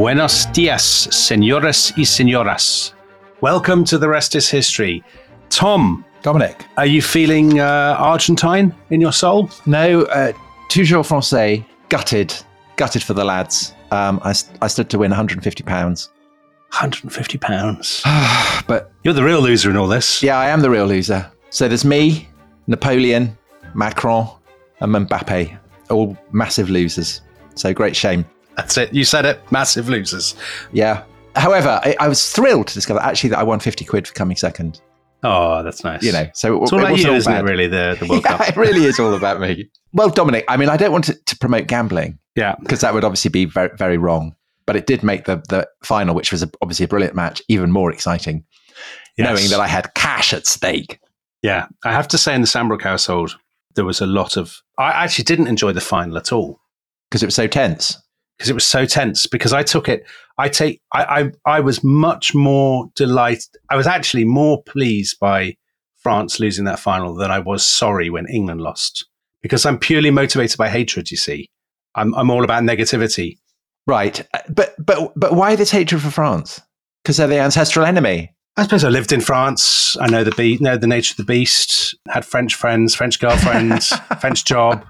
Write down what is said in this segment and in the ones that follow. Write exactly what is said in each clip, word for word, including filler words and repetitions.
Buenos dias, señores y señoras. Welcome to The Rest is History. Tom. Dominic. Are you feeling uh, Argentine in your soul? No, uh, toujours français. Gutted. Gutted for the lads. Um, I, I stood to win one hundred fifty pounds. one hundred fifty pounds. But you're the real loser in all this. Yeah, I am the real loser. So there's me, Napoleon, Macron, and Mbappe. All massive losers. So great shame. That's it. You said it. Massive losers. Yeah. However, I, I was thrilled to discover actually that I won fifty quid for coming second. Oh, that's nice. You know, so it's all it about you, all isn't bad. it, really, the, the World yeah, Cup? It really is all about me. Well, Dominic, I mean, I don't want to, to promote gambling. Yeah. Because that would obviously be very, very wrong. But it did make the, the final, which was a, obviously a brilliant match, even more exciting, yes. knowing that I had cash at stake. Yeah. I have to say, in the Sambrook household, there was a lot of... I actually didn't enjoy the final at all. Because it was so tense. Because it was so tense. Because I took it... I take. I, I, I was much more delighted. I was actually more pleased by France losing that final than I was sorry when England lost. Because I'm purely motivated by hatred, you see. I'm I'm all about negativity. Right. But but but why this hatred for France? Because they're the ancestral enemy. I suppose I lived in France. I know the be- know the nature of the beast. Had French friends, French girlfriends, French job.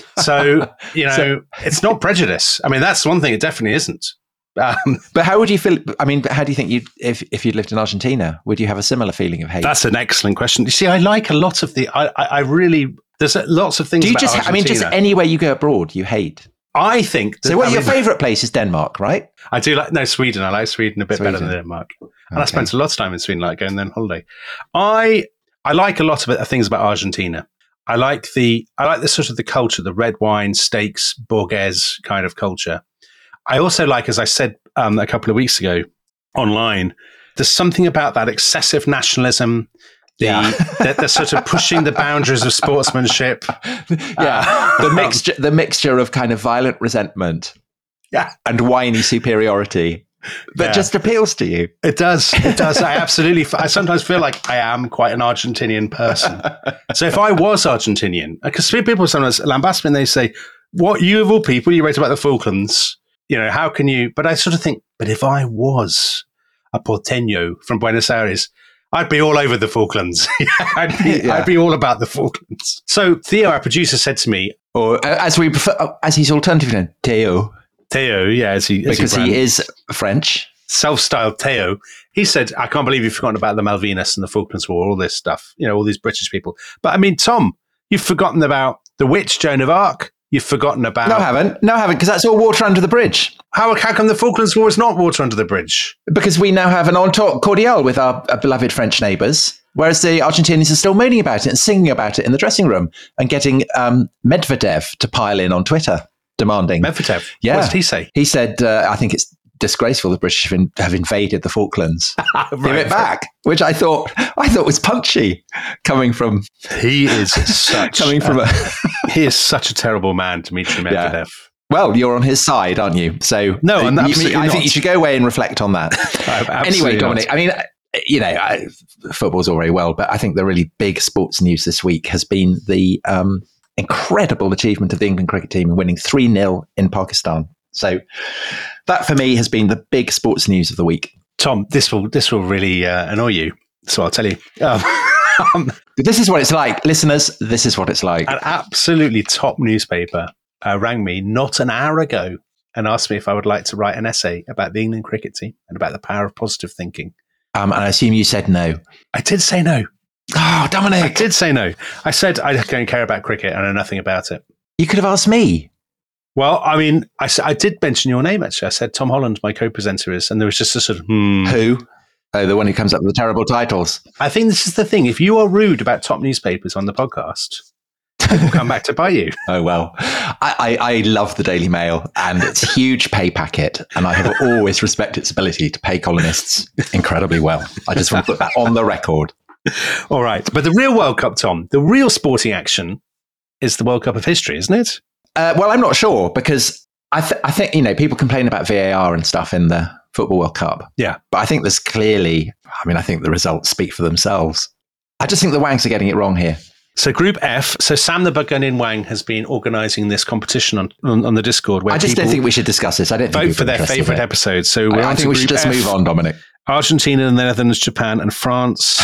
So, you know, so, it's not prejudice. I mean, that's one thing it definitely isn't. Um, but how would you feel? I mean, how do you think you, if if you'd lived in Argentina, would you have a similar feeling of hate? That's an excellent question. You see, I like a lot of the. I, I, I really there's lots of things. Do you about just? Argentina. I mean, just anywhere you go abroad, you hate. I think. That, so, what I your mean, favourite place is Denmark, right? I do like no Sweden. I like Sweden a bit Sweden. better than Denmark, and okay. I spent a lot of time in Sweden, like going there on holiday. I I like a lot of it, things about Argentina. I like the I like the sort of the culture, the red wine, steaks, Borghese kind of culture. I also like, as I said um, a couple of weeks ago online, there's something about that excessive nationalism, the, yeah. the, the sort of pushing the boundaries of sportsmanship. Yeah, uh, the mixture, the mixture of kind of violent resentment, yeah, and whiny superiority that yeah. just appeals to you. It does. It does. I absolutely. I sometimes feel like I am quite an Argentinian person. So if I was Argentinian, because people sometimes lambast me and they say, "What, you of all people, you wrote about the Falklands." You know, how can you? But I sort of think, but if I was a porteño from Buenos Aires, I'd be all over the Falklands. I'd, be, yeah. I'd be all about the Falklands. So Theo, our producer, said to me, or uh, as we prefer, uh, as his alternative name, Theo. Theo, yeah, as he as because he, he is French, self-styled Theo. He said, "I can't believe you've forgotten about the Malvinas and the Falklands War, all this stuff. You know, all these British people." But I mean, Tom, you've forgotten about the witch Joan of Arc. You've forgotten about... No, I haven't. No, I haven't, because that's all water under the bridge. How, how come the Falklands War is not water under the bridge? Because we now have an entente cordiale with our, our beloved French neighbours, whereas the Argentinians are still moaning about it and singing about it in the dressing room and getting um, Medvedev to pile in on Twitter, demanding... Medvedev? Yeah. What did he say? He said, uh, I think it's disgraceful the British have, in, have invaded the Falklands. right. Give it back, which I thought I thought was punchy, coming from... He is such... coming from a... He is such a terrible man, Dmitry Medvedev. Yeah. Well, you're on his side, aren't you? So no, I'm you, absolutely I not. think you should go away and reflect on that. Anyway, Dominic, not. I mean, you know, I, football's all very well, but I think the really big sports news this week has been the um, incredible achievement of the England cricket team in winning three nil in Pakistan. So that, for me, has been the big sports news of the week. Tom, this will this will really uh, annoy you, so I'll tell you. Um, Um, this is what it's like. Listeners, this is what it's like. An absolutely top newspaper uh, rang me not an hour ago and asked me if I would like to write an essay about the England cricket team and about the power of positive thinking. Um, and I assume you said no. I did say no. Oh, Dominic. I did say no. I said I don't care about cricket. I know nothing about it. You could have asked me. Well, I mean, I, I did mention your name, actually. I said Tom Holland, my co-presenter is, and there was just a sort of, hmm. Who? Oh, the one who comes up with the terrible titles. I think this is the thing. If you are rude about top newspapers on the podcast, it will come back to bite you. Oh, well, I, I, I love the Daily Mail and its huge pay packet. And I have always respected its ability to pay columnists incredibly well. I just want to put that on the record. All right. But the real World Cup, Tom, the real sporting action is the World Cup of history, isn't it? Uh, well, I'm not sure because I, th- I think, you know, people complain about V A R and stuff in the Football World Cup. Yeah. But I think there's clearly, I mean, I think the results speak for themselves. I just think the Wangs are getting it wrong here. So Group F, so Sam the Burgundian Wang has been organising this competition on, on, on the Discord. Where I just don't think we should discuss this. I don't vote think for their favourite episodes. So we're I, I think we should just F. move on, Dominic. Argentina, the Netherlands, Japan, and France.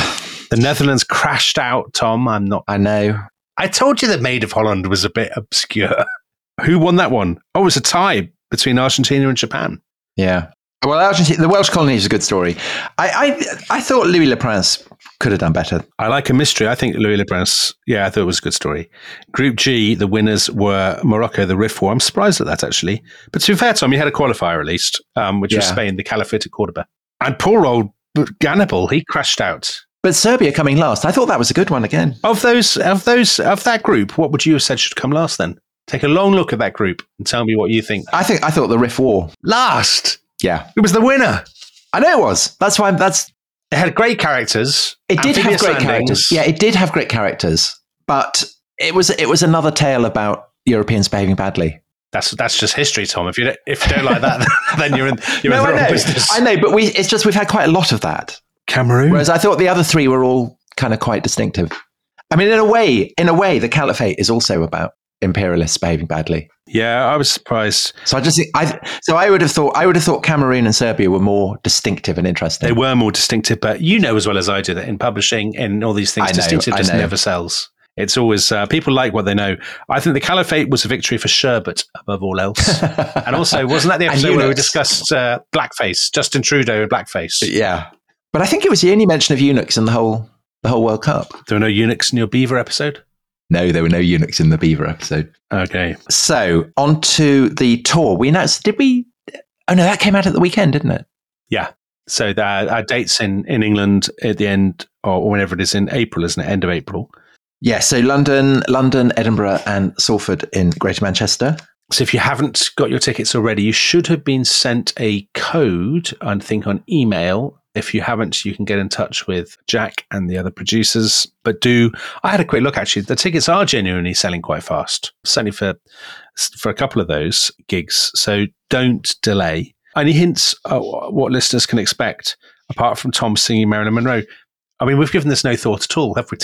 The Netherlands crashed out, Tom. I'm not. I know. I told you that Maid of Holland was a bit obscure. Who won that one? Oh, it was a tie between Argentina and Japan. Yeah. Well, Argentina, the Welsh colony is a good story. I, I, I thought Louis Le Prince could have done better. I like a mystery. I think Louis Le Prince, yeah, I thought it was a good story. Group G, the winners were Morocco, the Rif War. I'm surprised at that, actually. But to be fair, Tom, you had a qualifier at least, um, which yeah. was Spain, the Caliphate of Cordoba. And poor old Gannibal, he crashed out. But Serbia coming last, I thought that was a good one again. Of those, of those, of that group, what would you have said should come last then? Take a long look at that group and tell me what you think. I think I thought the Rif War last. Yeah, it was the winner. I know it was. That's why. I'm, that's. It had great characters. It did have great characters. Yeah, it did have great characters. But it was it was another tale about Europeans behaving badly. That's that's just history, Tom. If you don't, if you don't like that, then you're in you're no, in the wrong I know. business. I know, but we it's just we've had quite a lot of that. Cameroon. Whereas I thought the other three were all kind of quite distinctive. I mean, in a way, in a way, the Caliphate is also about imperialists behaving badly. Yeah, I was surprised. So I just think I so I would have thought I would have thought Cameroon and Serbia were more distinctive and interesting. They were more distinctive, but you know as well as I do that in publishing and all these things, I know, distinctive I just know. never sells. It's always uh, people like what they know. I think the Caliphate was a victory for Sherbet above all else, and also wasn't that the episode where we discussed uh, blackface, Justin Trudeau and blackface? Yeah, but I think it was the only mention of eunuchs in the whole the whole World Cup. There were no eunuchs in your Beaver episode. No, there were no eunuchs in the Beaver episode. Okay. So, on to the tour. We announced, did we? Oh, no, that came out at the weekend, didn't it? Yeah. So, the, our dates in, in England at the end, or whenever it is in April, isn't it? End of April. Yeah. So, London, London, Edinburgh, and Salford in Greater Manchester. So, if you haven't got your tickets already, you should have been sent a code, I think, on email. If you haven't, you can get in touch with Jack and the other producers. But do, I had a quick look, actually. The tickets are genuinely selling quite fast, certainly for for a couple of those gigs. So don't delay. Any hints uh, what listeners can expect, apart from Tom singing Marilyn Monroe? I mean, we've given this no thought at all, have we?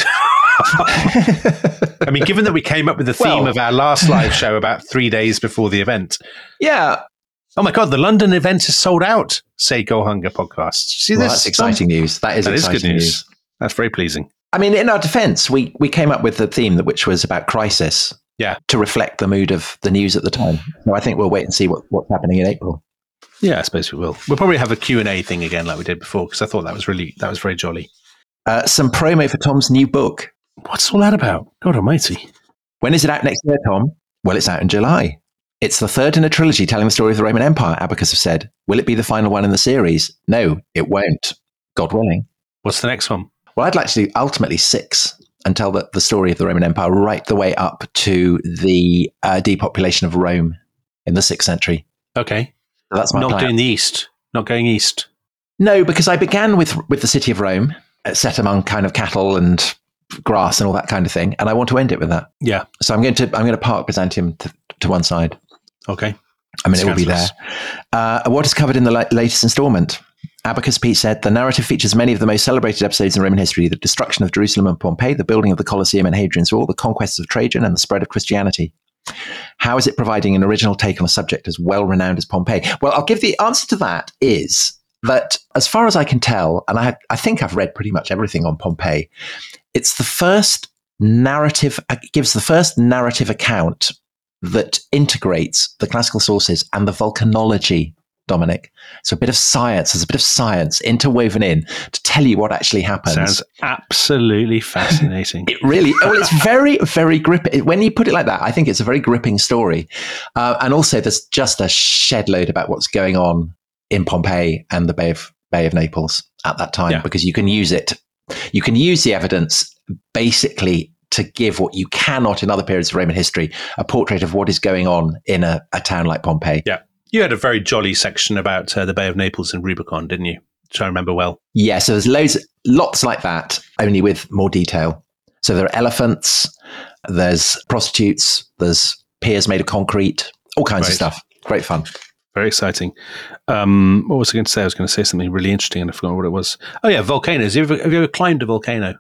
I mean, given that we came up with the theme well, of our last live show about three days before the event. Yeah. Oh my God, the London event is sold out, say Go Hunger podcast. See well, this? That's exciting Tom? news. That is that exciting is good news. news. That's very pleasing. I mean, in our defense, we, we came up with the theme that which was about crisis. Yeah. To reflect the mood of the news at the time. So I think we'll wait and see what, what's happening in April. Yeah, I suppose we will. We'll probably have a Q and A thing again like we did before, because I thought that was really, that was very jolly. Uh, some promo for Tom's new book. What's all that about? God almighty. When is it out next year, Tom? Well, it's out in July. It's the third in a trilogy telling the story of the Roman Empire, Abacus have said. Will it be the final one in the series? No, it won't. God willing. What's the next one? Well, I'd like to do ultimately six and tell the, the story of the Roman Empire right the way up to the uh, depopulation of Rome in the sixth century. Okay. So that's my Not plan. doing the east. Not going east. No, because I began with, with the city of Rome, uh, set among kind of cattle and grass and all that kind of thing. And I want to end it with that. Yeah. So I'm going to I'm going to park Byzantium to, to one side. Okay. I mean, it will be there. Uh, what is covered in the la- latest installment? Abacus Pete said, the narrative features many of the most celebrated episodes in Roman history, the destruction of Jerusalem and Pompeii, the building of the Colosseum and Hadrian's Wall, the conquests of Trajan, and the spread of Christianity. How is it providing an original take on a subject as well-renowned as Pompeii? Well, I'll give the answer to that is that, as far as I can tell, and I, I think I've read pretty much everything on Pompeii, it's the first narrative, it gives the first narrative account that integrates the classical sources and the volcanology, Dominic. So a bit of science, there's a bit of science interwoven in to tell you what actually happens. Sounds absolutely fascinating. It really, well, it's very, very gripping. When you put it like that, I think it's a very gripping story. Uh, and also there's just a shed load about what's going on in Pompeii and the Bay of, Bay of Naples at that time, yeah. because you can use it. You can use the evidence basically to give what you cannot in other periods of Roman history, a portrait of what is going on in a, a town like Pompeii. Yeah. You had a very jolly section about uh, the Bay of Naples and Rubicon, didn't you? Which I remember well. Yeah, so there's loads, lots like that, only with more detail. So there are elephants, there's prostitutes, there's piers made of concrete, all kinds Great. of stuff. Great fun. Very exciting. Um, what was I going to say? I was going to say something really interesting and I forgot what it was. Oh yeah, volcanoes. Have you ever, have you ever climbed a volcano?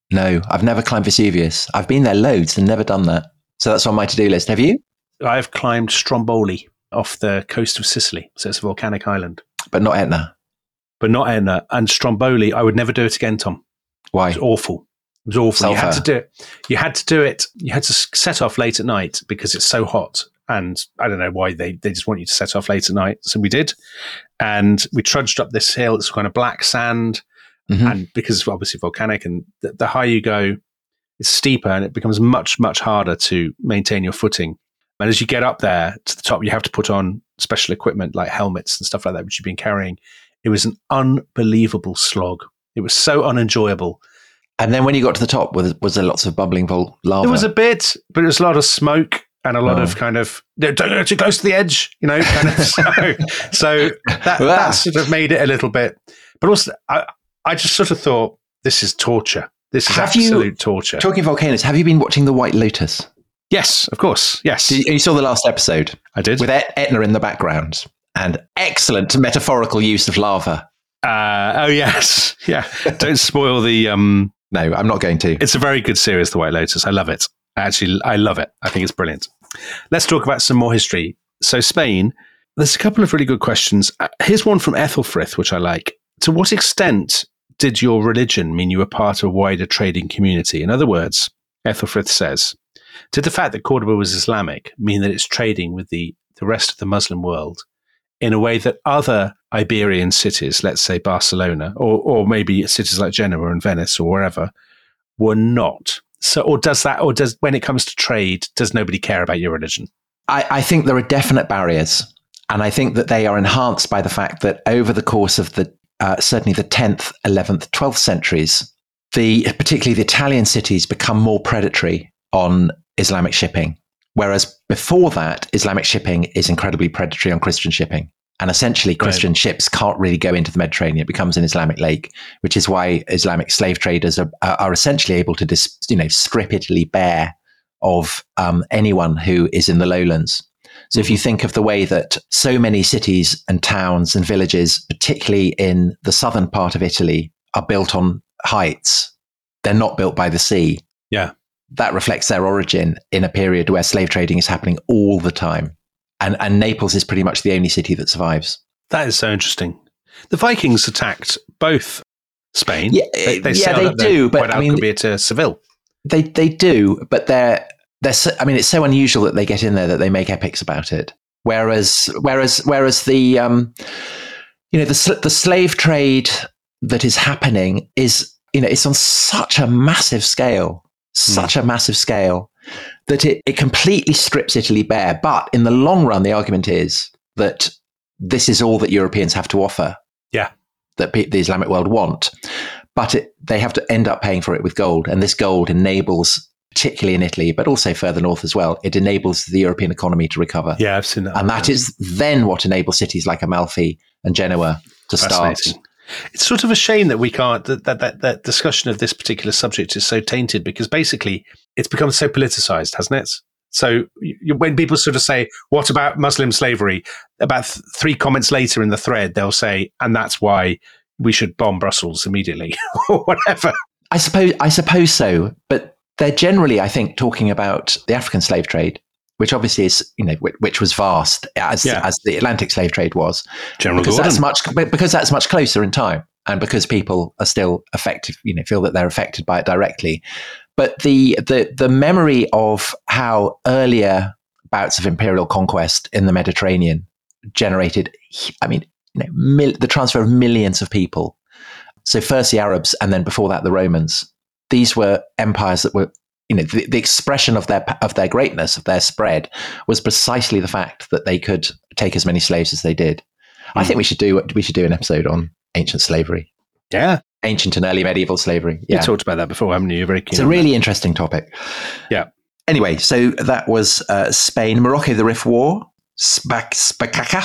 No, I've never climbed Vesuvius. I've been there loads and never done that. So that's on my to-do list. Have you? I've climbed Stromboli off the coast of Sicily. So it's a volcanic island. But not Etna? But not Etna. And Stromboli, I would never do it again, Tom. Why? It was awful. It was awful. Sulfur. You had to do it. You had to do it. You had to set off late at night because it's so hot. And I don't know why they, they just want you to set off late at night. So we did. And we trudged up this hill. It's kind of black sand. Mm-hmm. And because it's obviously volcanic, and the, the higher you go, it's steeper and it becomes much, much harder to maintain your footing. And as you get up there to the top, you have to put on special equipment like helmets and stuff like that, which you've been carrying. It was an unbelievable slog. It was so unenjoyable. And then when you got to the top, was, was there lots of bubbling vol- lava? There was a bit, but it was a lot of smoke and a lot oh. of kind of, don't go too close to the edge, you know, kind of. so so that, that sort of made it a little bit. But also, I, I just sort of thought, this is torture. This is have absolute you, torture. Talking volcanoes, have you been watching The White Lotus? Yes, of course. Yes. Did you, you saw the last episode? I did. With Et- Etna in the background and excellent metaphorical use of lava. Uh, oh, yes. Yeah. Don't spoil the... Um, no, I'm not going to. It's a very good series, The White Lotus. I love it. Actually, I love it. I think it's brilliant. Let's talk about some more history. So Spain, there's a couple of really good questions. Here's one from Ethelfrith, which I like. To what extent did your religion mean you were part of a wider trading community? In other words, Ethelfrith says, did the fact that Cordoba was Islamic mean that it's trading with the, the rest of the Muslim world in a way that other Iberian cities, let's say Barcelona, or, or maybe cities like Genoa and Venice or wherever, were not? So, or does that, or does, when it comes to trade, does nobody care about your religion? I, I think there are definite barriers. And I think that they are enhanced by the fact that over the course of the Uh, certainly the tenth, eleventh, twelfth centuries, the particularly the Italian cities become more predatory on Islamic shipping. Whereas before that, Islamic shipping is incredibly predatory on Christian shipping. And essentially Christian right. ships can't really go into the Mediterranean. It becomes an Islamic lake, which is why Islamic slave traders are, are essentially able to dis, you know, strip Italy bare of um, anyone who is in the lowlands. So if you think of the way that so many cities and towns and villages, particularly in the southern part of Italy, are built on heights, they're not built by the sea. Yeah. That reflects their origin in a period where slave trading is happening all the time. And, and Naples is pretty much the only city that survives. That is so interesting. The Vikings attacked both Spain. Yeah, they, they, yeah, they do. But I mean, to Seville. They, they do, but they're... They're so, I mean, it's so unusual that they get in there that they make epics about it. Whereas, whereas, whereas the, um, you know, the the slave trade that is happening is, you know, it's on such a massive scale, such mm. a massive scale that it, it completely strips Italy bare. But in the long run, the argument is that this is all that Europeans have to offer. Yeah, that the Islamic world want, but it, they have to end up paying for it with gold, and this gold enables, particularly in Italy, but also further north as well, it enables the European economy to recover. Yeah, I've seen that. And that is then what enables cities like Amalfi and Genoa to start. It's sort of a shame that we can't, that, that, that, that discussion of this particular subject is so tainted, because basically it's become so politicized, hasn't it? So you, when people sort of say, what about Muslim slavery? About th- three comments later in the thread, they'll say, and that's why we should bomb Brussels immediately or whatever. I suppose, I suppose so. But they're generally, I think, talking about the African slave trade, which obviously is, you know, which, which was vast as yeah. as the Atlantic slave trade was. General because Gordon. that's much because that's much closer in time, and because people are still affected, you know, feel that they're affected by it directly. But the the the memory of how earlier bouts of imperial conquest in the Mediterranean generated, I mean, you know, mil- the transfer of millions of people. So first the Arabs, and then before that the Romans. These were empires that were, you know, the, the expression of their of their greatness, of their spread, was precisely the fact that they could take as many slaves as they did. Mm. I think we should do we should do an episode on ancient slavery. Yeah, ancient and early medieval slavery. Yeah, you talked about that before, haven't you? You're very keen. It's a really that. interesting topic. Yeah. Anyway, so that was uh, Spain, Morocco, the Rif War, Spak Spakaka.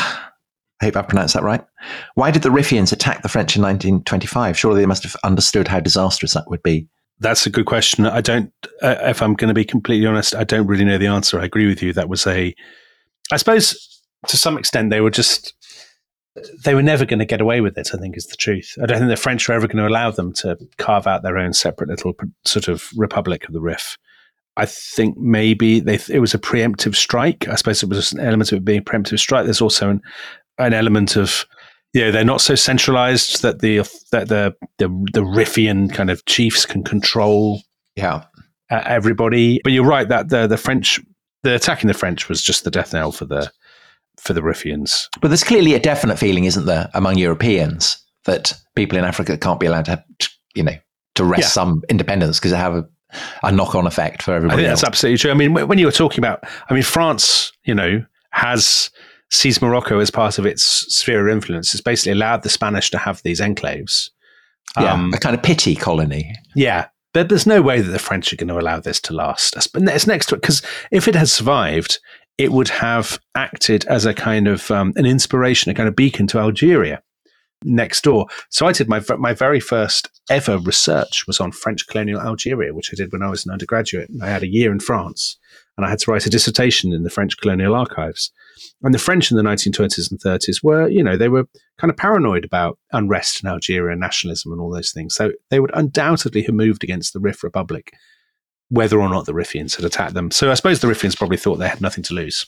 I hope I pronounced that right. Why did the Riffians attack the French in nineteen twenty-five? Surely they must have understood how disastrous that would be. That's a good question. I don't, uh, if I'm going to be completely honest, I don't really know the answer. I agree with you. That was a, I suppose to some extent they were just, they were never going to get away with it, I think is the truth. I don't think the French were ever going to allow them to carve out their own separate little sort of republic of the Rif. I think maybe they it was a preemptive strike. I suppose it was an element of it being a preemptive strike. There's also an, an element of, you know, they're not so centralized that the that the the, the Riffian kind of chiefs can control yeah uh, everybody. But you're right that the the French, the attacking the French was just the death knell for the for the Riffians. But there's clearly a definite feeling, isn't there, among Europeans that people in Africa can't be allowed to have, you know, to wrest yeah. some independence because they have a a knock-on effect for everybody. I think else. That's absolutely true. I mean, when you were talking about, I mean, France, you know, has sees Morocco as part of its sphere of influence. It's basically allowed the Spanish to have these enclaves. Yeah, um, a kind of pity colony. Yeah, but there's no way that the French are going to allow this to last. It's next to it, because if it had survived, it would have acted as a kind of um, an inspiration, a kind of beacon to Algeria next door. So I did my my very first ever research was on French colonial Algeria, which I did when I was an undergraduate. I had a year in France and I had to write a dissertation in the French colonial archives. And the French in the nineteen twenties and thirties were, you know, they were kind of paranoid about unrest in Algeria, nationalism and all those things. So they would undoubtedly have moved against the Rif Republic, whether or not the Riffians had attacked them. So I suppose the Riffians probably thought they had nothing to lose.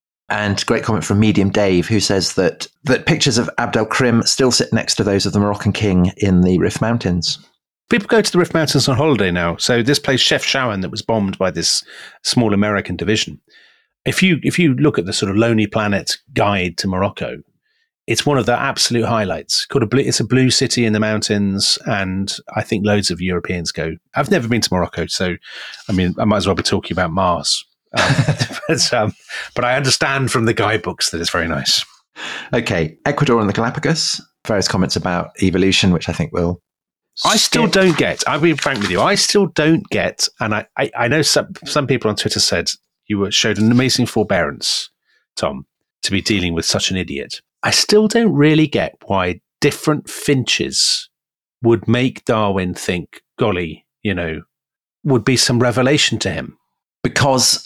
And great comment from Medium Dave, who says that that pictures of Abd el-Krim still sit next to those of the Moroccan king in the Rif Mountains. People go to the Rif Mountains on holiday now. So this place, Chefchaouen, that was bombed by this small American division. If you if you look at the sort of Lonely Planet guide to Morocco, it's one of the absolute highlights. Called a blue, it's a blue city in the mountains, and I think loads of Europeans go. I've never been to Morocco, so I mean, I might as well be talking about Mars. um, but, um, but I understand from the guidebooks that it's very nice. Okay, Ecuador and the Galapagos. Various comments about evolution, which I think will. I still skip. don't get. I'll be frank with you. I still don't get, and I, I, I know some some people on Twitter said you were showed an amazing forbearance, Tom, to be dealing with such an idiot. I still don't really get why different finches would make Darwin think, golly, you know, would be some revelation to him. Because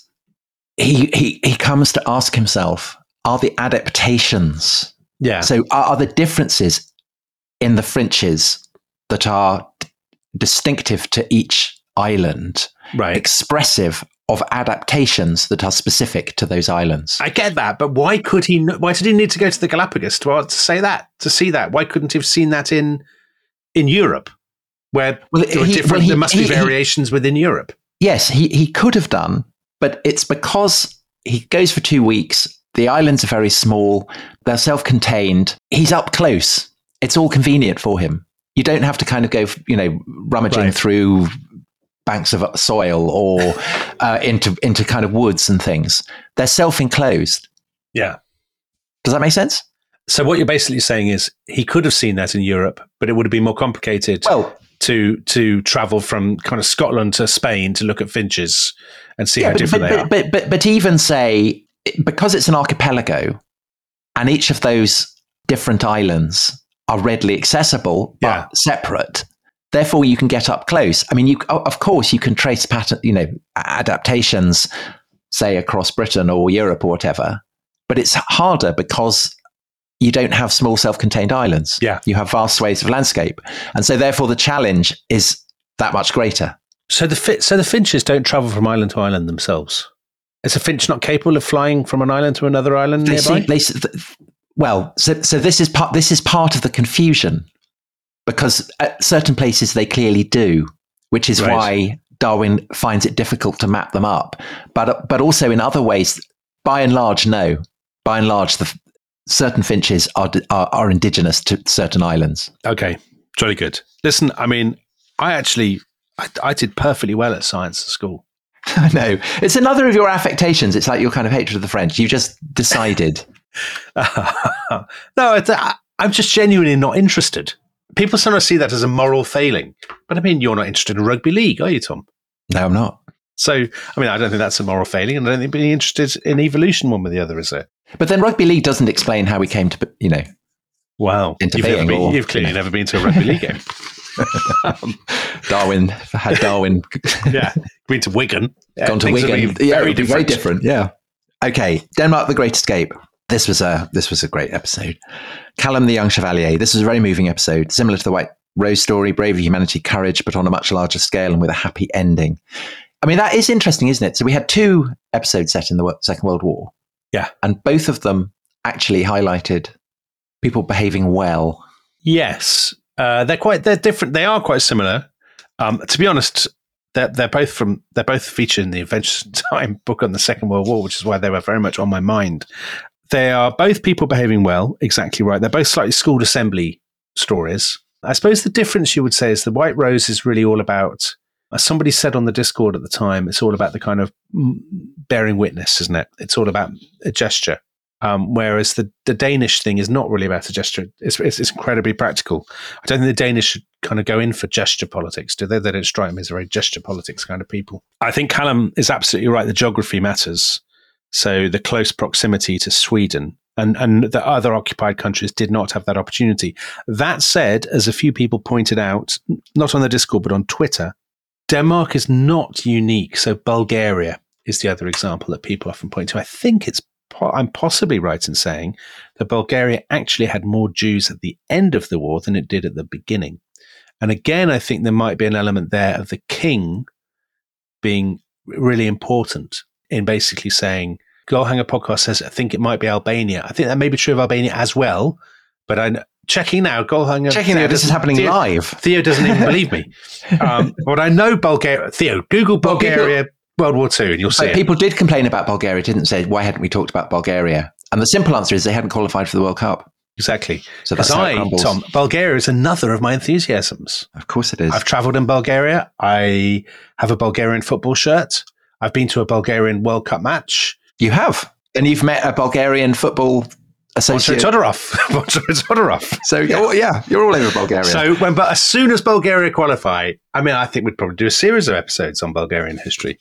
he he he comes to ask himself, are the adaptations, yeah. so are, are the differences in the finches that are d- distinctive to each island, right, expressive of adaptations that are specific to those islands? I get that, but why could he? Why did he need to go to the Galapagos to, to say that? To see that? Why couldn't he have seen that in in Europe, where well, there, he, different, well, he, there must he, be variations he, within Europe? Yes, he he could have done, but it's because he goes for two weeks. The islands are very small. They're self-contained. He's up close. It's all convenient for him. You don't have to kind of go, you know, rummaging right. through banks of soil or uh, into into kind of woods and things. They're self-enclosed. Yeah. Does that make sense? So what you're basically saying is he could have seen that in Europe, but it would have been more complicated well, to to travel from kind of Scotland to Spain to look at finches and see yeah, how but, different but, they but, are. But, but, but even say, because it's an archipelago and each of those different islands are readily accessible, but yeah. separate, therefore you can get up close. I mean, you of course you can trace pattern, you know, adaptations, say across Britain or Europe or whatever, but it's harder because you don't have small self-contained islands. Yeah. You have vast swathes of landscape. And so therefore the challenge is that much greater. So the fi- so the finches don't travel from island to island themselves. Is a finch not capable of flying from an island to another island they nearby? See, they, well, so so this is part this is part of the confusion, because at certain places they clearly do, which is right. why Darwin finds it difficult to map them up. But but also in other ways, by and large, no. By and large, the certain finches are, are are indigenous to certain islands. Okay, jolly good. Listen, I mean, I actually I, I did perfectly well at science at school. No, it's another of your affectations. It's like your kind of hatred of the French. You just decided. No, it's, I, I'm just genuinely not interested. People sometimes see that as a moral failing, but I mean, you're not interested in rugby league, are you, Tom? No, I'm not. So, I mean, I don't think that's a moral failing, and I don't think being interested in evolution one with the other is it. But then rugby league doesn't explain how we came to, you know, wow, into you've, being. Been, or, you've clearly you know. never been to a rugby league game. um, Darwin had Darwin. Yeah, been to Wigan. Gone to Things Wigan. Be yeah, very different. very different. Yeah. Okay, Denmark: The Great Escape. This was a this was a great episode. Callum the Young Chevalier. This was a very moving episode, similar to the White Rose story, bravery, humanity, courage, but on a much larger scale and with a happy ending. I mean, that is interesting, isn't it? So we had two episodes set in the Second World War. Yeah. And both of them actually highlighted people behaving well. Yes. Uh, they're quite, they're different. They are quite similar. Um, to be honest, they're, they're both from, they're both featured in the Adventures in Time book on the Second World War, which is why they were very much on my mind. They are both people behaving well. Exactly right. They're both slightly school assembly stories. I suppose the difference you would say is the White Rose is really all about, as somebody said on the Discord at the time, it's all about the kind of bearing witness, isn't it? It's all about a gesture. Um, whereas the, the Danish thing is not really about a gesture. It's, it's, it's incredibly practical. I don't think the Danish should kind of go in for gesture politics, do they? They don't strike me as very gesture politics kind of people. I think Callum is absolutely right. The geography matters. So the close proximity to Sweden and, and the other occupied countries did not have that opportunity. That said, as a few people pointed out, not on the Discord, but on Twitter, Denmark is not unique. So Bulgaria is the other example that people often point to. I think it's I'm possibly right in saying that Bulgaria actually had more Jews at the end of the war than it did at the beginning. And again, I think there might be an element there of the king being really important in basically saying, Goalhanger podcast says, I think it might be Albania. I think that may be true of Albania as well, but I'm checking now. Goalhanger. Checking now, this is happening Theo, live. Theo doesn't even believe me. Um, but I know Bulgaria. Theo, Google Bulgaria. Well, people, World War Two, and you'll see. People did complain about Bulgaria, didn't say, why hadn't we talked about Bulgaria? And the simple answer is they hadn't qualified for the World Cup. Exactly. So that's I, Tom, Bulgaria is another of my enthusiasms. Of course it is. I've travelled in Bulgaria. I have a Bulgarian football shirt. I've been to a Bulgarian World Cup match. You have? And you've met a Bulgarian football associate? Todorov. Todorov. So, yeah. Oh, yeah, you're all over Bulgaria. So, when, but as soon as Bulgaria qualify, I mean, I think we'd probably do a series of episodes on Bulgarian history.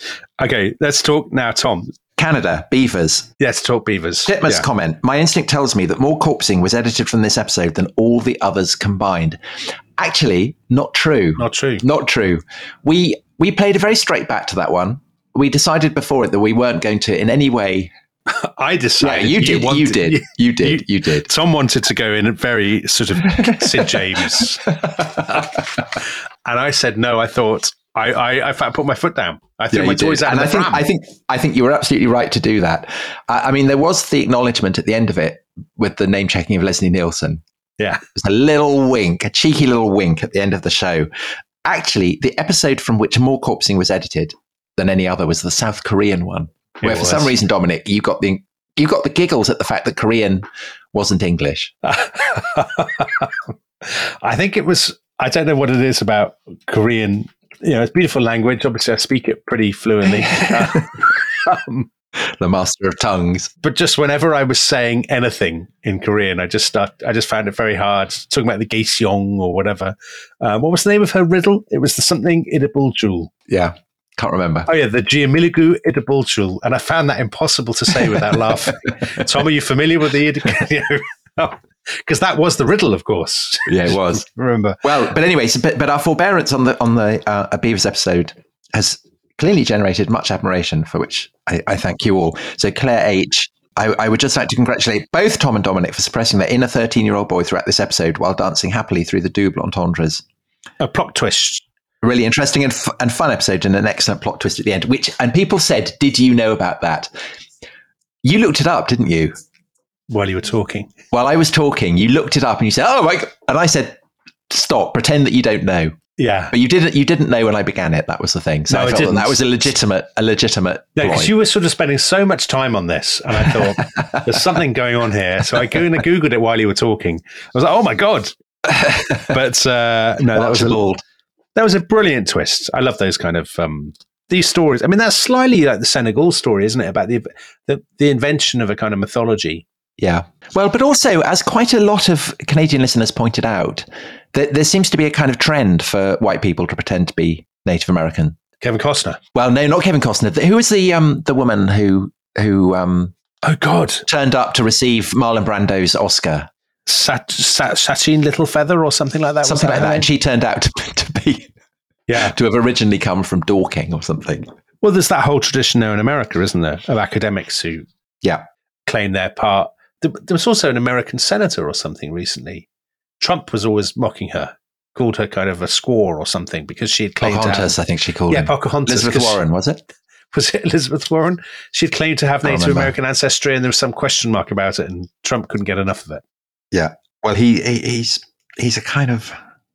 Okay, let's talk now, Tom. Canada, Beavers. Let's talk Beavers. Titmus yeah. comment. My instinct tells me that more corpsing was edited from this episode than all the others combined. Actually, not true. Not true. Not true. We we played a very straight bat to that one. We decided before it that we weren't going to in any way. I decided. Yeah, you did. You, wanted, you did. You, you did. You, you did. Tom wanted to go in a very sort of Sid James. And I said no. I thought. I, I, I put my foot down. I threw yeah, my toys out and of the I think, pram. I think, I think you were absolutely right to do that. I, I mean, there was the acknowledgement at the end of it with the name checking of Leslie Nielsen. Yeah. There's a little wink, a cheeky little wink at the end of the show. Actually, the episode from which more corpsing was edited than any other was the South Korean one, where it for was. some reason, Dominic, you got the you got the giggles at the fact that Korean wasn't English. I think it was, I don't know what it is about Korean. You know, it's a beautiful language. Obviously, I speak it pretty fluently. uh, um, the master of tongues. But just whenever I was saying anything in Korean, I just start, I just found it very hard. Talking about the Gaeseong or whatever. Um, what was the name of her riddle? It was the something Idabulchul. Yeah, can't remember. Oh yeah, the Giamiligu Idabulchul. And I found that impossible to say without laughing. Tom, are you familiar with the Idabulchul? Because that was the riddle, of course. Yeah, it was. Remember? Well, but anyway, so, but, but our forbearance on the on the uh, Beavers episode has clearly generated much admiration, for which I, I thank you all. So Claire H, I, I would just like to congratulate both Tom and Dominic for suppressing their inner thirteen-year-old boy throughout this episode while dancing happily through the double entendres. A plot twist. Really interesting and, f- and fun episode, and an excellent plot twist at the end. Which and people said, "Did you know about that?" You looked it up, didn't you? While you were talking. While I was talking, you looked it up and you said, "Oh my God." And I said, "Stop, pretend that you don't know." Yeah. But you didn't you didn't know when I began it. That was the thing. So no, I felt that, that was a legitimate a legitimate Yeah, because you were sort of spending so much time on this and I thought there's something going on here. So I Googled it while you were talking. I was like, "Oh my God." But uh, no, that was a bold. That was a brilliant twist. I love those kind of um, these stories. I mean, that's slightly like the Senegal story, isn't it? About the the, the invention of a kind of mythology. Yeah. Well, but also, as quite a lot of Canadian listeners pointed out, that there seems to be a kind of trend for white people to pretend to be Native American. Kevin Costner. Well, no, not Kevin Costner. Who was the um the woman who who um oh God turned up to receive Marlon Brando's Oscar? Sat, Sat, Sachin Littlefeather or something like that. Something that like that. And she turned out to, to be yeah to have originally come from Dorking or something. Well, there's that whole tradition there in America, isn't there, of academics who yeah. claim their part. There, there was also an American senator or something recently. Trump was always mocking her, called her kind of a squaw or something because she had claimed Pocahontas, to have, I think she called yeah, him. Pocahontas. Elizabeth Warren, was it? Was it Elizabeth Warren? She'd claimed to have Native remember. American ancestry, and there was some question mark about it, and Trump couldn't get enough of it. Yeah. Well, he, he he's he's a kind of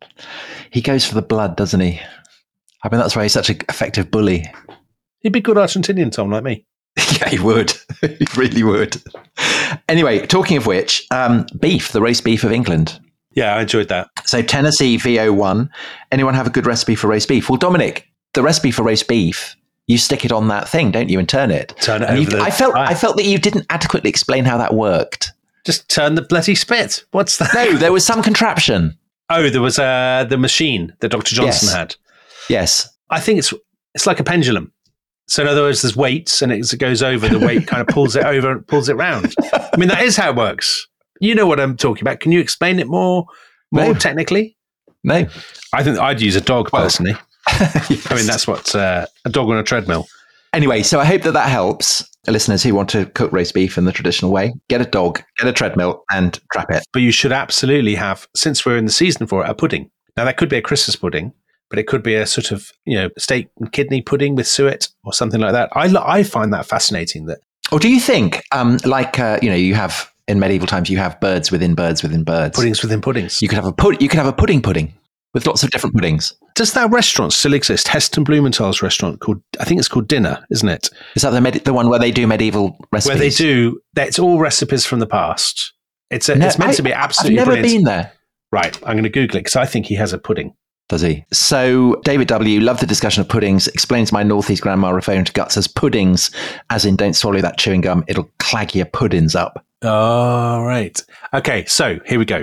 he goes for the blood, doesn't he? I mean, that's why he's such an effective bully. He'd be a good Argentinian, Tom, like me. Yeah, he would. He really would. Anyway, talking of which, um, beef, the roast beef of England. Yeah, I enjoyed that. So Tennessee V O one. Anyone have a good recipe for roast beef? Well, Dominic, the recipe for roast beef, you stick it on that thing, don't you, and turn it. Turn it and over you, the I felt fire. I felt that you didn't adequately explain how that worked. Just turn the bloody spit. What's that? No, there was some contraption. Oh, there was uh, the machine that Doctor Johnson Yes. had. Yes. I think it's it's like a pendulum. So in other words, there's weights, and as it goes over, the weight kind of pulls it over and pulls it round. I mean, that is how it works. You know what I'm talking about. Can you explain it more, more No. technically? No. I think I'd use a dog Well, personally. Yes. I mean, that's what uh, a dog on a treadmill. Anyway, so I hope that that helps listeners who want to cook roast beef in the traditional way. Get a dog, get a treadmill, and trap it. But you should absolutely have, since we're in the season for it, a pudding. Now, that could be a Christmas pudding, but it could be a sort of, you know, steak and kidney pudding with suet or something like that. I, lo- I find that fascinating. That Or do you think, um, like, uh, you know, you have in medieval times, you have birds within birds within birds. puddings within puddings. You could have a pud- You could have a pudding pudding with lots of different puddings. Does that restaurant still exist? Heston Blumenthal's restaurant called, I think it's called Dinner, isn't it? Is that the med- the one where they do medieval recipes? Where they do, it's all recipes from the past. It's a, No, it's meant I- to be absolutely I've never brilliant. been there. Right, I'm going to Google it because I think he has a pudding. Does he? So, David W., love the discussion of puddings, explains my Northeast grandma referring to guts as puddings, as in don't swallow that chewing gum, it'll clag your puddings up. Oh, right. Okay, so here we go.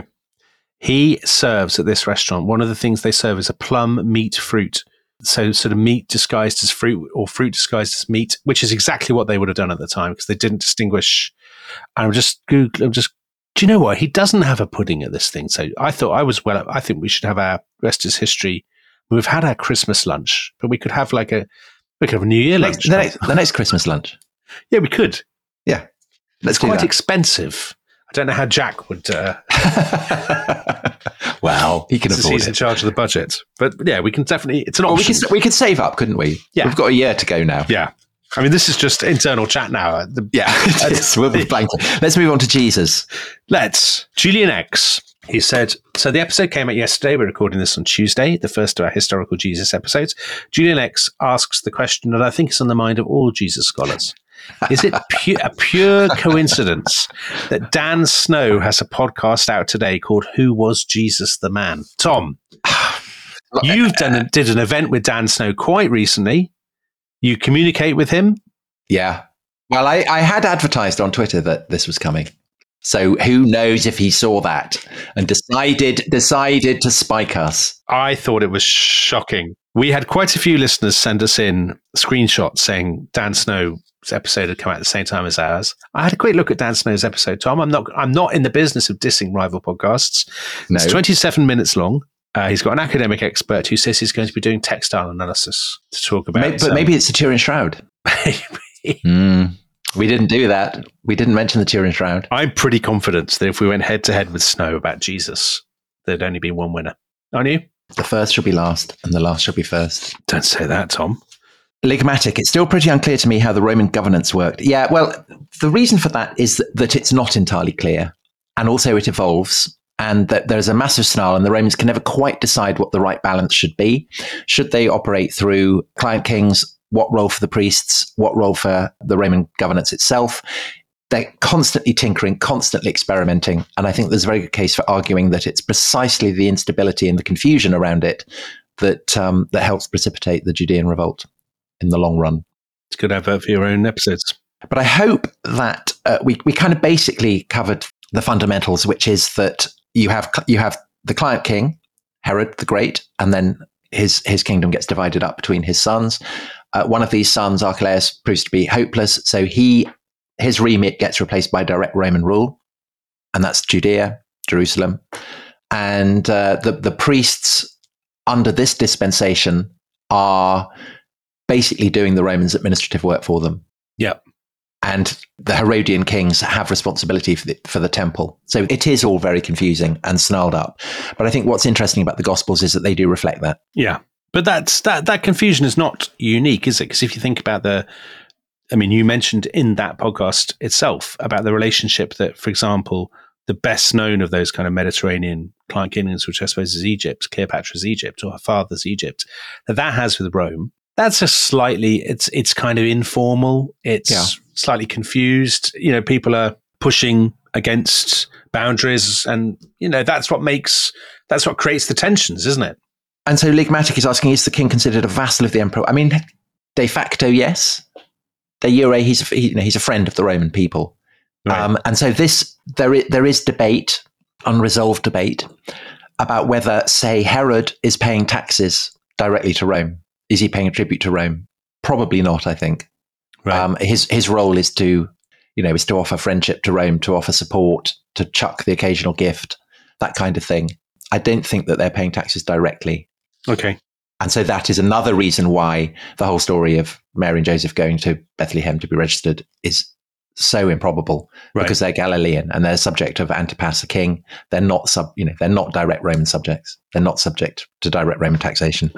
He serves at this restaurant. One of the things they serve is a plum meat fruit. So sort of meat disguised as fruit or fruit disguised as meat, which is exactly what they would have done at the time because they didn't distinguish. And I'm just Google. I'm just. Do you know what? He doesn't have a pudding at this thing. So I thought I was well. I think we should have our rest is history. We've had our Christmas lunch, but we could have like a we could have a New Year lunch. The next, the next Christmas lunch. Yeah, we could. Yeah. Let's It's do quite that. expensive. I don't know how Jack would. Uh, Well, he can since afford he's in it. charge of the budget. But yeah, we can definitely. It's an Well, we option. could, we could save up, couldn't we? Yeah. We've got a year to go now. Yeah. I mean, this is just internal chat now. The, Yeah. Yes, we'll be blanking. Let's move on to Jesus. let's. Julian X. He said, so the episode came out yesterday. We're recording this on Tuesday, the first of our historical Jesus episodes. Julian X asks the question that I think is on the mind of all Jesus scholars. Is it pu- a pure coincidence that Dan Snow has a podcast out today called Who Was Jesus the Man? Tom, you've done a, did an event with Dan Snow quite recently. You communicate with him. Yeah. Well, I, I had advertised on Twitter that this was coming. So who knows if he saw that and decided decided to spike us. I thought it was shocking. We had quite a few listeners send us in screenshots saying Dan Snow's episode had come out at the same time as ours. I had a quick look at Dan Snow's episode, Tom. I'm not I'm not in the business of dissing rival podcasts. No. It's twenty-seven minutes long. Uh, he's got an academic expert who says he's going to be doing textile analysis to talk about. Maybe, but um, maybe it's the Turin Shroud. Mm, we didn't do that. We didn't mention the Turin Shroud. I'm pretty confident that if we went head to head with Snow about Jesus, there'd only be one winner. Aren't you? The first shall be last and the last shall be first. Don't say that, Tom. Ligmatic, it's still pretty unclear to me how the Roman governance worked. Yeah, well, the reason for that is that, that it's not entirely clear. And also it evolves. And that there's a massive snarl, and the Romans can never quite decide what the right balance should be. Should they operate through client kings? What role for the priests? What role for the Roman governance itself? They're constantly tinkering, constantly experimenting. And I think there's a very good case for arguing that it's precisely the instability and the confusion around it that um, that helps precipitate the Judean revolt in the long run. It's good advert for your own episodes. But I hope that uh, we, we kind of basically covered the fundamentals, which is that you have you have the client king, Herod the Great, and then his his kingdom gets divided up between his sons. Uh, one of these sons, Archelaus, proves to be hopeless, so he his remit gets replaced by direct Roman rule, and that's Judea, Jerusalem, and uh, the the priests under this dispensation are basically doing the Romans' administrative work for them. Yeah. and the Herodian kings have responsibility for the, for the temple. So it is all very confusing and snarled up. But I think what's interesting about the Gospels is that they do reflect that. Yeah. But that's that that confusion is not unique, is it? Because if you think about the, I mean, you mentioned in that podcast itself about the relationship that, for example, the best known of those kind of Mediterranean client kingdoms, which I suppose is Egypt, Cleopatra's Egypt, or her father's Egypt, that that has with Rome. That's a slightly, it's it's kind of informal. It's yeah. slightly confused. You know, people are pushing against boundaries, and you know that's what makes that's what creates the tensions, isn't it? And so Ligmatic is asking, is the king considered a vassal of the emperor? I mean, de facto, yes. De jure, he's a, he, you know, he's a friend of the Roman people. Right. Um, and so this there is, there is debate, unresolved debate, about whether, say, Herod is paying taxes directly to Rome. Is he paying a tribute to Rome? Probably not, I think. Right. Um, his his role is to, you know, is to offer friendship to Rome, to offer support, to chuck the occasional gift, that kind of thing. I don't think that they're paying taxes directly. Okay. And so that is another reason why the whole story of Mary and Joseph going to Bethlehem to be registered is so improbable, right. because they're Galilean and they're subject of Antipas, the king. They're not sub, you know, they're not direct Roman subjects. They're not subject to direct Roman taxation.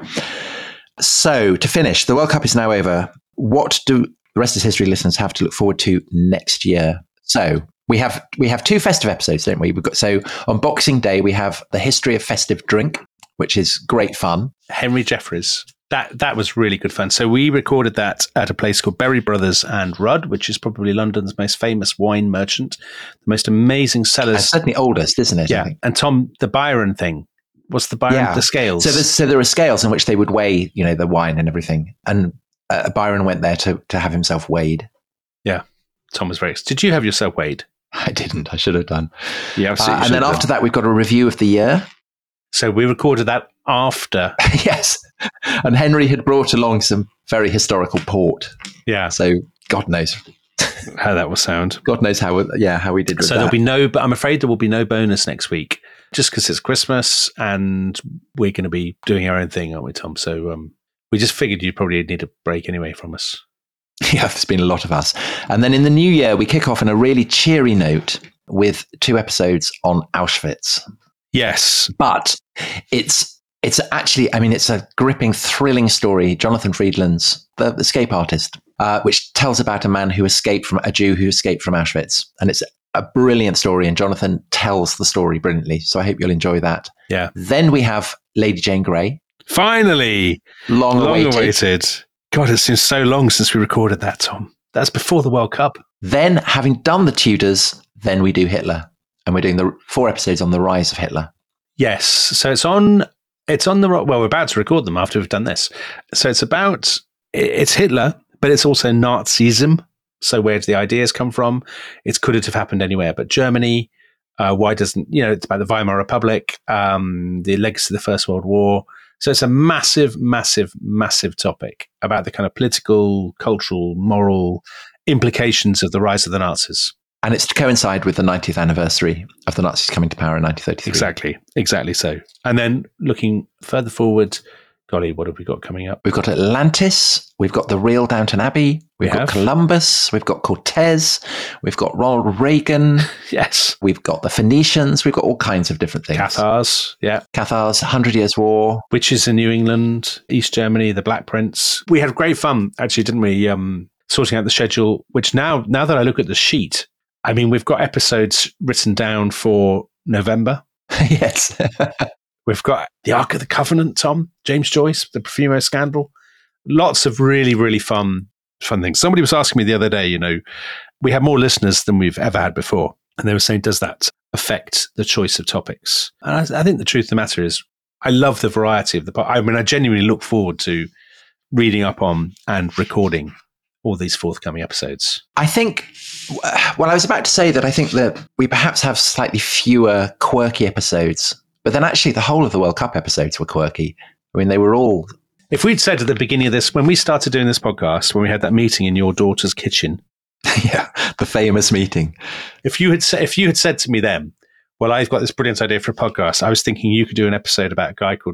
So to finish, the World Cup is now over. What do the Rest is History listeners have to look forward to next year? So we have we have two festive episodes, don't we? We've got so on Boxing Day we have the history of festive drink, which is great fun. Henry Jeffreys. That that was really good fun. So we recorded that at a place called Berry Brothers and Rudd, which is probably London's most famous wine merchant, the most amazing cellars. It's certainly oldest, isn't it? Yeah. And Tom, the Byron thing. What's the Byron? Yeah. The scales. So, so there are scales in which they would weigh, you know, the wine and everything. And uh, Byron went there to to have himself weighed. Yeah. Tom was very. Did you have yourself weighed? I didn't. I should have done. Yeah. Uh, and then after that, we've got a review of the year. So we recorded that after. Yes. And Henry had brought along some very historical port. Yeah. So God knows how that will sound. God knows how, yeah, how we did with so that. There'll be no, but I'm afraid there will be no bonus next week just because it's Christmas and we're going to be doing our own thing, aren't we, Tom? So um, we just figured you'd probably need a break anyway from us. Yeah, there's been a lot of us. And then in the new year, we kick off on a really cheery note with two episodes on Auschwitz. Yes. But it's it's actually, I mean, it's a gripping, thrilling story. Jonathan Friedland's, the escape artist, uh, which tells about a man who escaped from, a Jew who escaped from Auschwitz. And it's a brilliant story, and Jonathan tells the story brilliantly. So I hope you'll enjoy that. Yeah. Then we have Lady Jane Grey. Finally. Long, long awaited. awaited. God, it seems so long since we recorded that, Tom. That's before the World Cup. Then, having done the Tudors, then we do Hitler. And we're doing the four episodes on the rise of Hitler. Yes. So it's on, it's on the, well, we're about to record them after we've done this. So it's about, it's Hitler, but it's also Nazism. So where do the ideas come from? It could have happened anywhere, but Germany, uh, why doesn't, you know, it's about the Weimar Republic, um, the legacy of the First World War. So it's a massive, massive, massive topic about the kind of political, cultural, moral implications of the rise of the Nazis. And it's to coincide with the ninetieth anniversary of the Nazis coming to power in nineteen thirty-three. Exactly, exactly so. And then looking further forward, golly, what have we got coming up? We've got Atlantis, we've got the real Downton Abbey, we've we got have. Columbus, we've got Cortez, we've got Ronald Reagan. Yes. We've got the Phoenicians, we've got all kinds of different things. Cathars, yeah. Cathars, Hundred Years' War. Witches in New England, East Germany, the Black Prince. We had great fun, actually, didn't we, um, sorting out the schedule, which now, now that I look at the sheet, I mean, we've got episodes written down for November. Yes. We've got the Ark of the Covenant, Tom, James Joyce, the Profumo scandal. Lots of really, really fun, fun things. Somebody was asking me the other day, you know, we have more listeners than we've ever had before. And they were saying, does that affect the choice of topics? And I, I think the truth of the matter is, I love the variety of the, I mean, I genuinely look forward to reading up on and recording all these forthcoming episodes. I think, well, I was about to say that I think that we perhaps have slightly fewer quirky episodes, but then actually the whole of the World Cup episodes were quirky. I mean, they were all... If we'd said at the beginning of this, when we started doing this podcast, when we had that meeting in your daughter's kitchen. Yeah, the famous meeting. If you had sa- if you had said to me then, well, I've got this brilliant idea for a podcast, I was thinking you could do an episode about a guy called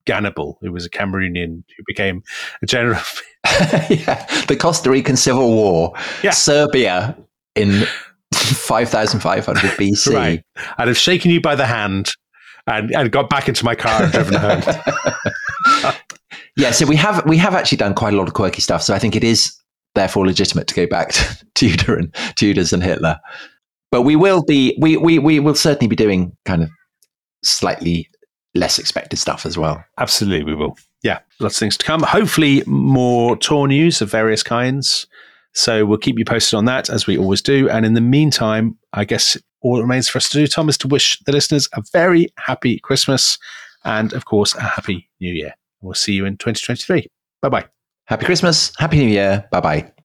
Ganabal, who was a Cameroonian who became a general. Yeah, the Costa Rican Civil War, yeah. Serbia in five thousand five hundred B C. Right. I'd have shaken you by the hand and, and got back into my car and driven home. Yeah, so we have we have actually done quite a lot of quirky stuff. So I think it is therefore legitimate to go back to Tudor and Tudors and Hitler. But we will be we we we will certainly be doing kind of slightly less expected stuff as well. Absolutely, we will. Yeah, lots of things to come. Hopefully more tour news of various kinds. So we'll keep you posted on that, as we always do. And in the meantime, I guess all that remains for us to do, Tom, is to wish the listeners a very happy Christmas and, of course, a happy New Year. We'll see you in twenty twenty-three. Bye-bye. Happy Christmas. Happy New Year. Bye-bye.